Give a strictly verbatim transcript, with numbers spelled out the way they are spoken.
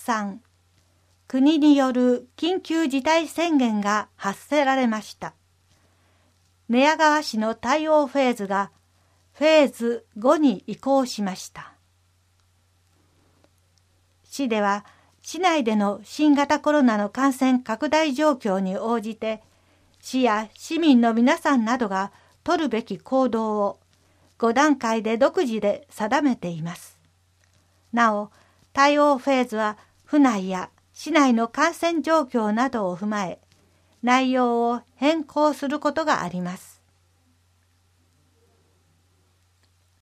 さん、国による緊急事態宣言が発せられました。寝屋川市の対応フェーズがフェーズごに移行しました。市では市内での新型コロナの感染拡大状況に応じて、市や市民の皆さんなどが取るべき行動をご段階で独自で定めています。なお、対応フェーズは府内や市内の感染状況などを踏まえ、内容を変更することがあります。